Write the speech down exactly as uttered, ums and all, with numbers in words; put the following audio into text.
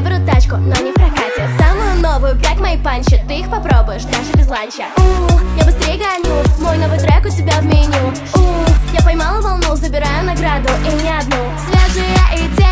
беру тачку, но не в прокате. Самую новую, как мои панчи, ты их попробуешь даже без ланча. У, я быстрее гоню, мой новый трек у тебя в меню. У, я поймала волну, забираю награду и не одну. Свежие идеи